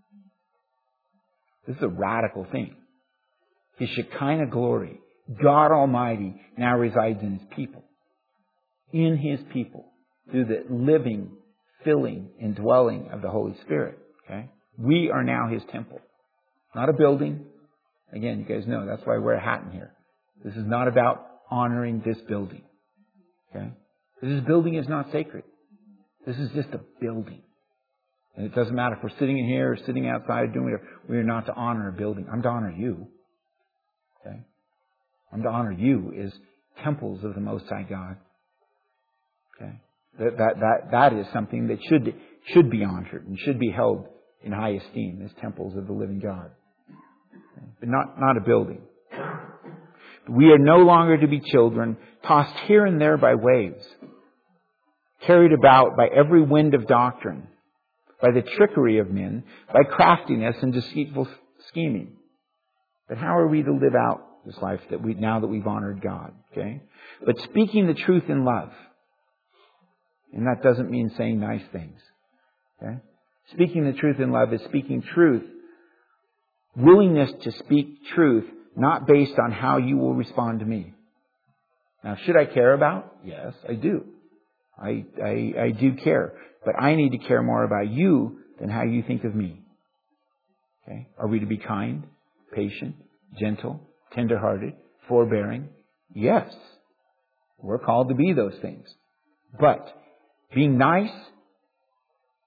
This is a radical thing. His Shekinah glory, God Almighty, now resides in His people. In His people. Through the living, filling, and dwelling of the Holy Spirit. Okay? We are now His temple. Not a building. Again, you guys know that's why I wear a hat in here. This is not about honoring this building. Okay? This building is not sacred. This is just a building. And it doesn't matter if we're sitting in here or sitting outside doing whatever. We are not to honor a building. I'm to honor You. Okay? I'm to honor You as temples of the Most High God. Okay? That is something that should be honored and should be held in high esteem as temples of the living God. Okay? But not a building. We are no longer to be children, tossed here and there by waves, carried about by every wind of doctrine, by the trickery of men, by craftiness and deceitful scheming. But how are we to live out this life now that we've honored God? Okay? But speaking the truth in love. And that doesn't mean saying nice things. Okay? Speaking the truth in love is speaking truth. Willingness to speak truth, not based on how you will respond to me. Now, should I care about? Yes, I do. I do care. But I need to care more about you than how you think of me. Okay? Are we to be kind, patient, gentle, tender-hearted, forbearing? Yes. We're called to be those things. But being nice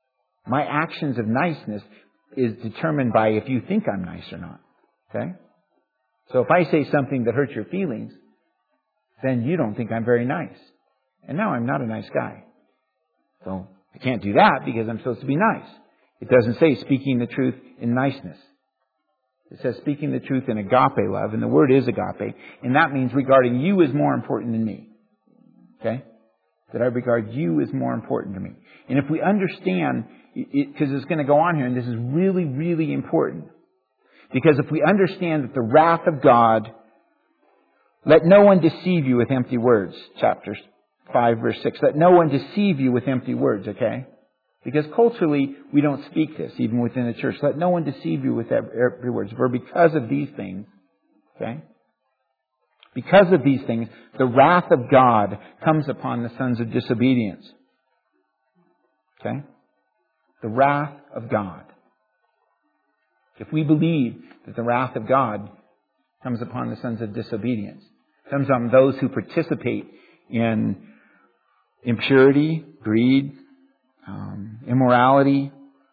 My actions of niceness is determined by if you think I'm nice or not. Okay? So if I say something that hurts your feelings, then you don't think I'm very nice. And now I'm not a nice guy. So I can't do that because I'm supposed to be nice. It doesn't say speaking the truth in niceness. It says speaking the truth in agape love, and the word is agape, and that means regarding you as more important than me. Okay? That I regard you as more important to me. And if we understand, because it's going to go on here, and this is really, really important. Because if we understand that the wrath of God, let no one deceive you with empty words. Chapter 5, verse 6. Let no one deceive you with empty words, okay? Because culturally, we don't speak this, even within the church. Let no one deceive you with empty words. For because of these things, okay? Because of these things, the wrath of God comes upon the sons of disobedience. Okay? The wrath of God. If we believe that the wrath of God comes upon the sons of disobedience, comes on those who participate in impurity, greed, immorality,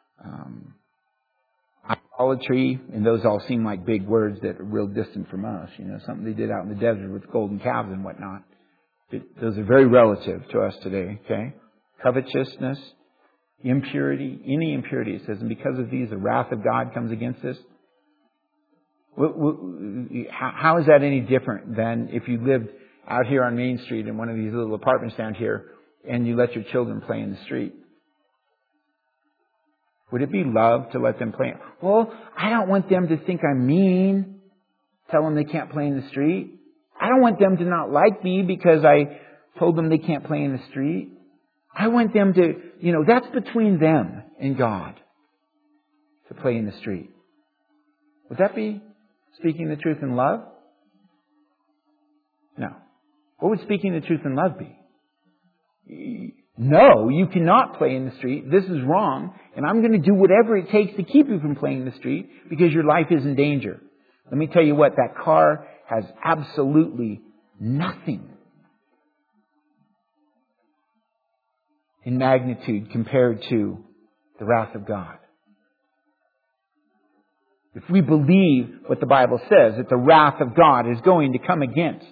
idolatry, and those all seem like big words that are real distant from us. You know, something they did out in the desert with golden calves and whatnot. Those are very relative to us today, okay? Covetousness, impurity, any impurity, it says, and because of these, the wrath of God comes against us. How is that any different than if you lived out here on Main Street in one of these little apartments down here and you let your children play in the street? Would it be love to let them play? Well, I don't want them to think I'm mean. Tell them they can't play in the street. I don't want them to not like me because I told them they can't play in the street. I want them to, that's between them and God to play in the street. Would that be speaking the truth in love? No. What would speaking the truth in love be? No, you cannot play in the street. This is wrong. And I'm going to do whatever it takes to keep you from playing in the street because your life is in danger. Let me tell you what, that car has absolutely nothing in magnitude compared to the wrath of God. If we believe what the Bible says, that the wrath of God is going to come against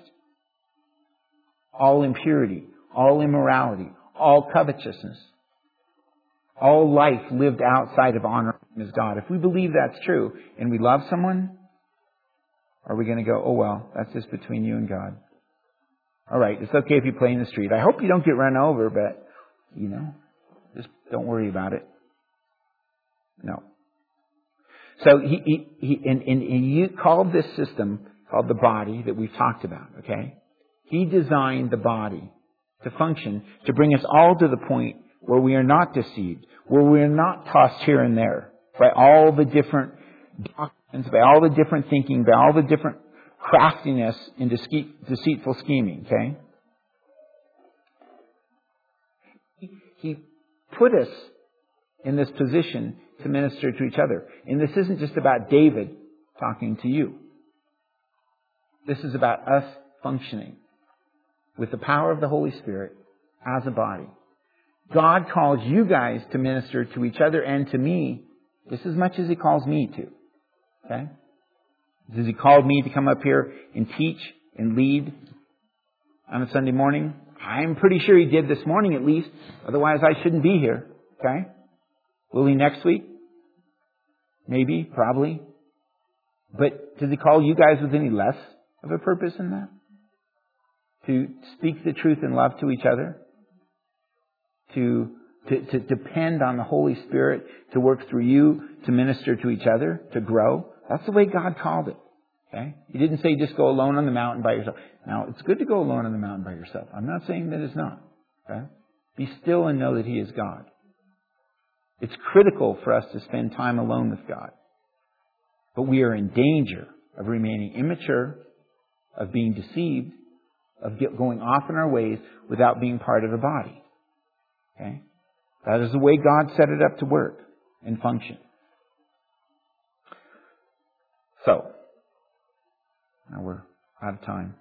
all impurity, all immorality, all covetousness, all life lived outside of honoring Him as God. If we believe that's true and we love someone, are we going to go, oh well, that's just between you and God? All right, it's okay if you play in the street. I hope you don't get run over, but, just don't worry about it. No. So he called this system, called the body, that we've talked about, okay? He designed the body to function, to bring us all to the point where we are not deceived, where we are not tossed here and there by all the different doctrines, by all the different thinking, by all the different craftiness and deceitful scheming, okay? He put us in this position to minister to each other. And this isn't just about David talking to you. This is about us functioning with the power of the Holy Spirit as a body. God calls you guys to minister to each other and to me just as much as He calls me to. Okay? Does He call me to come up here and teach and lead on a Sunday morning? I'm pretty sure He did this morning at least. Otherwise I shouldn't be here. Okay? Will He next week? Maybe, probably. But does He call you guys with any less of a purpose in that? To speak the truth in love to each other? To depend on the Holy Spirit to work through you, to minister to each other, to grow? That's the way God called it. Okay? He didn't say just go alone on the mountain by yourself. Now, it's good to go alone on the mountain by yourself. I'm not saying that it's not. Okay? Be still and know that He is God. It's critical for us to spend time alone with God. But we are in danger of remaining immature, of being deceived, of going off in our ways without being part of the body. Okay? That is the way God set it up to work and function. So, now we're out of time.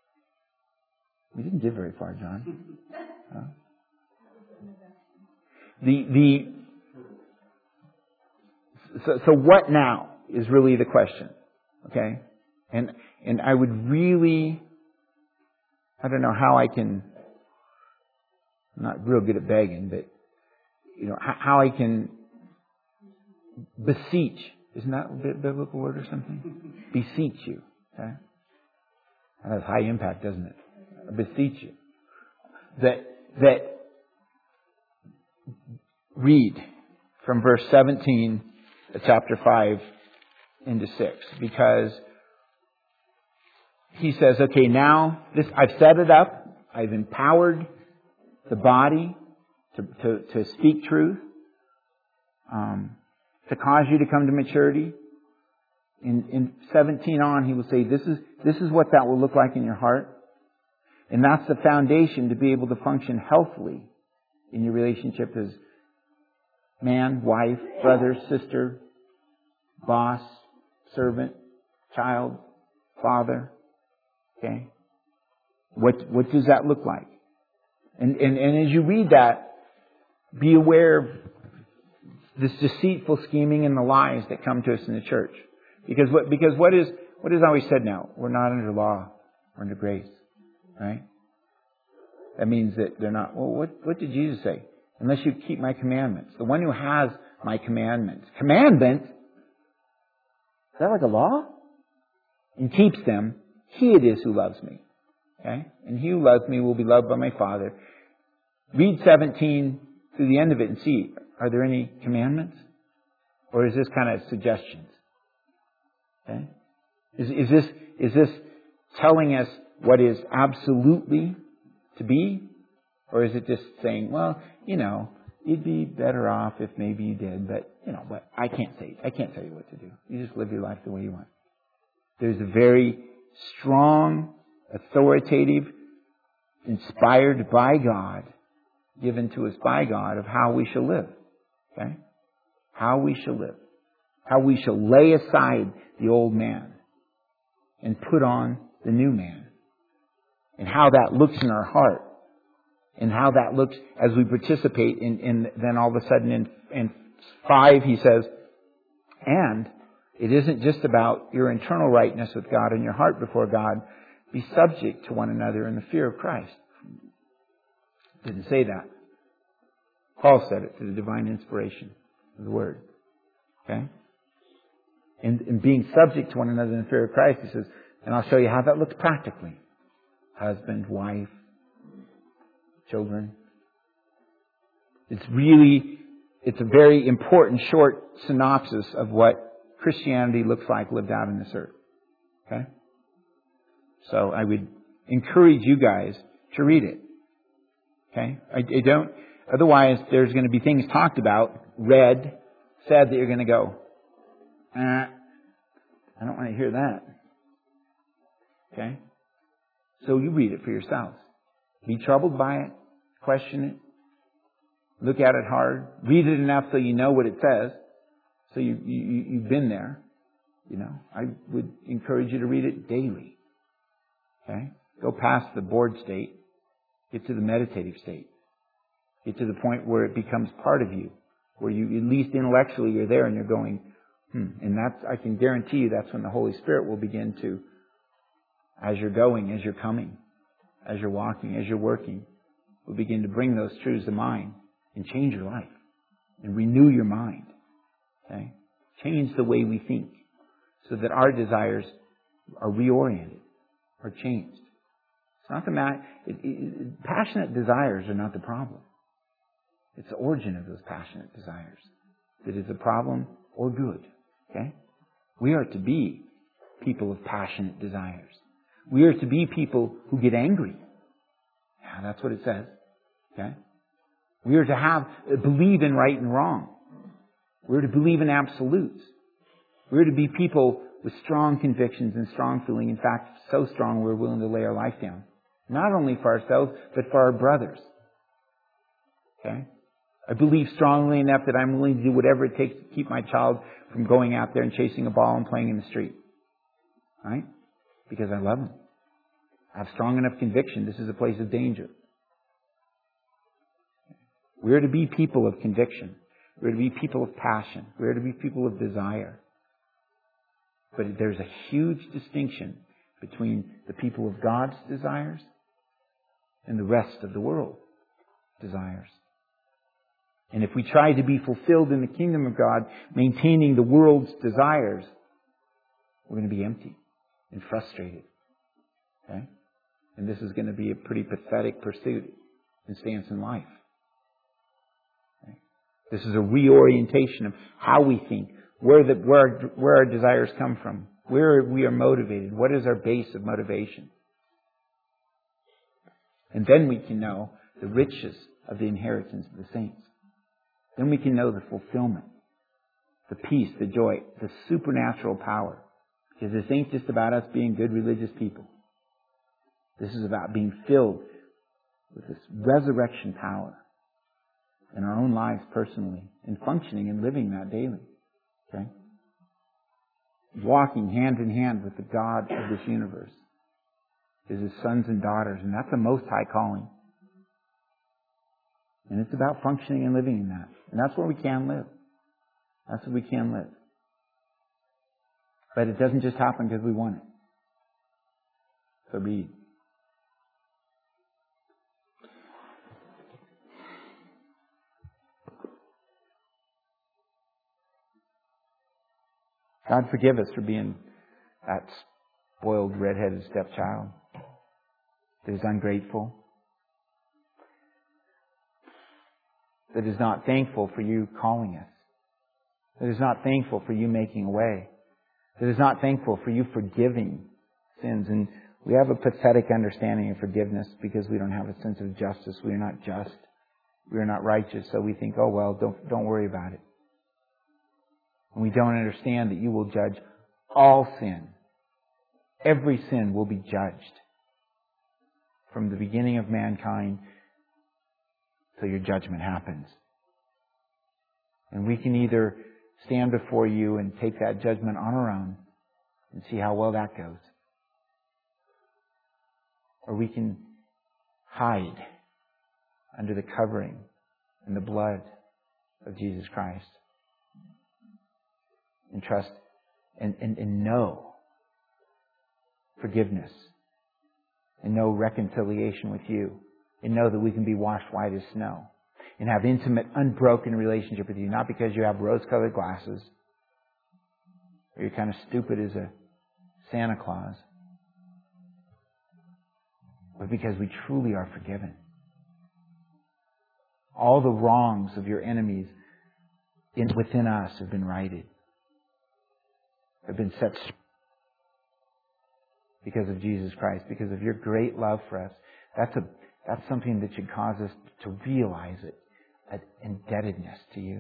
We didn't get very far, John. Huh? So what now is really the question. Okay? And I would really, I don't know how I can, I'm not real good at begging, but, how I can beseech. Isn't that a biblical word or something? Beseech you. Okay? That has high impact, doesn't it? I beseech you. That read from verse 17 of chapter 5 into 6. Because he says, okay, now I've set it up. I've empowered the body to speak truth, to cause you to come to maturity. In 17 on, he will say, this is what that will look like in your heart. And that's the foundation to be able to function healthily in your relationship as man, wife, brother, sister, boss, servant, child, father. Okay? What does that look like? And as you read that, be aware of this deceitful scheming and the lies that come to us in the church. Because what is always said now? We're not under law, we're under grace. Right? That means that they're not, well, what did Jesus say? Unless you keep my commandments. The one who has my commandments. Commandment? Is that like a law? And keeps them, he it is who loves me. Okay? And he who loves me will be loved by my Father. Read 17 through the end of it and see, are there any commandments? Or is this kind of suggestions? Okay? Is this telling us what is absolutely to be? Or is it just saying, well, you'd be better off if maybe you did, but I can't tell you what to do. You just live your life the way you want. There's a very strong, authoritative, inspired by God, given to us by God, of how we shall live. Okay? How we shall live. How we shall lay aside the old man and put on the new man. And how that looks in our heart. And how that looks as we participate in then all of a sudden in 5 he says, and it isn't just about your internal rightness with God and your heart before God. Be subject to one another in the fear of Christ. Didn't say that. Paul said it through the divine inspiration of the Word. Okay? And being subject to one another in the fear of Christ, he says, and I'll show you how that looks practically. Husband, wife, children. It's a very important short synopsis of what Christianity looks like lived out in this earth. Okay? So I would encourage you guys to read it. Okay? I don't, otherwise there's going to be things talked about, read, said that you're going to go, I don't want to hear that. Okay? So you read it for yourselves. Be troubled by it. Question it. Look at it hard. Read it enough so you know what it says. So you've been there. I would encourage you to read it daily. Okay? Go past the bored state. Get to the meditative state. Get to the point where it becomes part of you. Where you, at least intellectually, you're there and you're going, And I can guarantee you that's when the Holy Spirit will begin to, as you're going, as you're coming, as you're walking, as you're working, will begin to bring those truths to mind and change your life and renew your mind. Okay? Change the way we think so that our desires are reoriented or changed. It's not passionate desires are not the problem. It's the origin of those passionate desires that is a problem or good. Okay? We are to be people of passionate desires. We are to be people who get angry. Yeah, that's what it says. Okay? We are to believe in right and wrong. We're to believe in absolutes. We're to be people with strong convictions and strong feeling. In fact, so strong we're willing to lay our life down. Not only for ourselves, but for our brothers. Okay? I believe strongly enough that I'm willing to do whatever it takes to keep my child from going out there and chasing a ball and playing in the street. Right? Because I love him. I have strong enough conviction this is a place of danger. We're to be people of conviction. We're to be people of passion. We're to be people of desire. But there's a huge distinction between the people of God's desires and the rest of the world desires. And if we try to be fulfilled in the kingdom of God, maintaining the world's desires, we're going to be empty and frustrated. Okay? And this is going to be a pretty pathetic pursuit and stance in life. Okay? This is a reorientation of how we think, where our desires come from, where we are motivated, what is our base of motivation. And then we can know the riches of the inheritance of the saints. Then we can know the fulfillment, the peace, the joy, the supernatural power. Because this ain't just about us being good religious people. This is about being filled with this resurrection power in our own lives personally and functioning and living that daily. Okay? Walking hand in hand with the God of this universe is His sons and daughters, and that's a most high calling. And it's about functioning and living in that. And that's where we can live. That's where we can live. But it doesn't just happen because we want it. So read. God forgive us for being that spoiled, red-headed stepchild that is ungrateful, that is not thankful for you calling us, that is not thankful for you making a way, that is not thankful for you forgiving sins. And we have a pathetic understanding of forgiveness because we don't have a sense of justice. We are not just. We are not righteous. So we think, oh well, don't worry about it. And we don't understand that you will judge all sin. Every sin will be judged from the beginning of mankind till your judgment happens. And we can either stand before you and take that judgment on our own and see how well that goes. Or we can hide under the covering and the blood of Jesus Christ and trust and know forgiveness and know reconciliation with you and know that we can be washed white as snow and have intimate, unbroken relationship with you, not because you have rose-colored glasses or you're kind of stupid as a Santa Claus, but because we truly are forgiven. All the wrongs of your enemies within us have been righted, have been set straight because of Jesus Christ, because of your great love for us. That's something that should cause us to realize it, an indebtedness to you,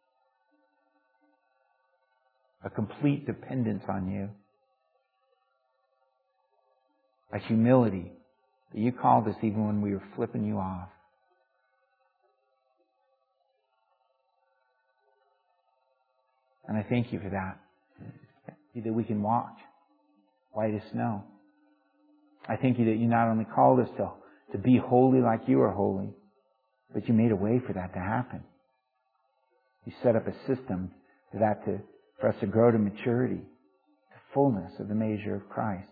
a complete dependence on you, a humility that you called us even when we were flipping you off. And I thank you for that. That we can walk white as snow. I thank you that you not only called us to be holy like you are holy, but you made a way for that to happen. You set up a system for us to grow to maturity, to fullness of the measure of Christ.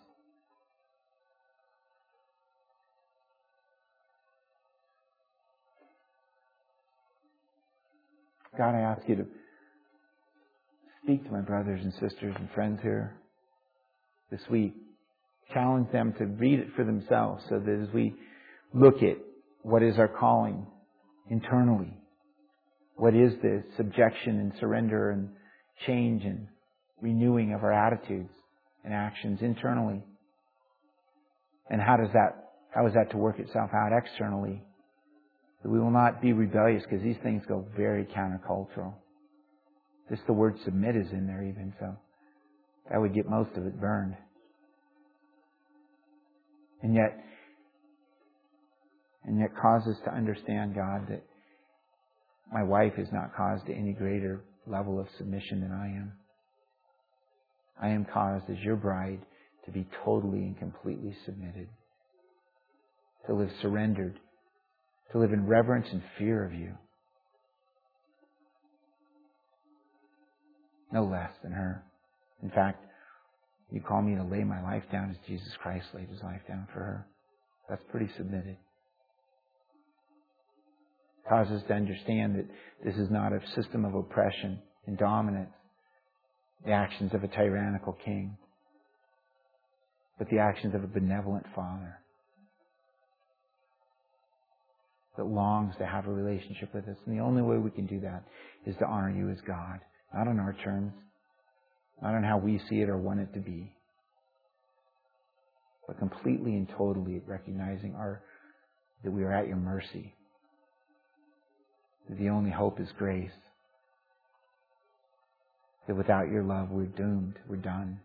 God, I ask you to speak to my brothers and sisters and friends here this week. Challenge them to read it for themselves so that as we look at what is our calling internally, what is the subjection and surrender and change and renewing of our attitudes and actions internally, and how is that to work itself out externally, that we will not be rebellious, because these things go very countercultural. Just the word submit is in there even, so that would get most of it burned. And yet cause us to understand, God, that my wife is not caused to any greater level of submission than I am. I am caused as your bride to be totally and completely submitted, to live surrendered, to live in reverence and fear of you, no less than her. In fact, you call me to lay my life down as Jesus Christ laid His life down for her. That's pretty submitted. It causes us to understand that this is not a system of oppression and dominance, the actions of a tyrannical king, but the actions of a benevolent Father that longs to have a relationship with us. And the only way we can do that is to honor You as God, not on our terms, not on how we see it or want it to be, but completely and totally recognizing that we are at Your mercy, that the only hope is grace, that without Your love we're doomed, we're done.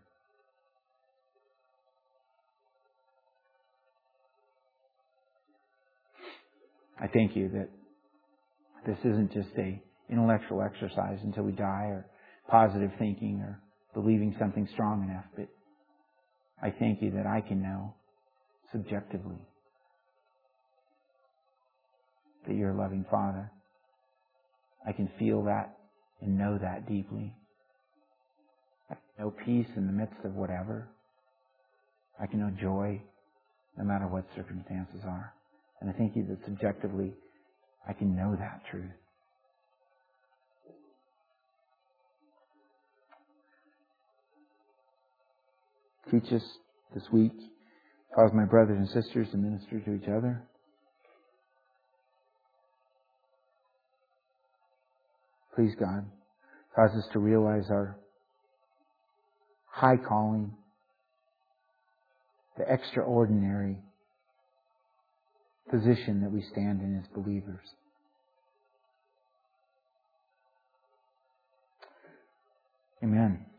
I thank You that this isn't just a intellectual exercise until we die, or positive thinking, or believing something strong enough, but I thank You that I can know subjectively that You're a loving Father. I can feel that and know that deeply. I can know peace in the midst of whatever. I can know joy no matter what circumstances are. And I thank You that subjectively I can know that truth. Teach us this week. Cause my brothers and sisters to minister to each other. Please, God, cause us to realize our high calling, the extraordinary position that we stand in as believers. Amen.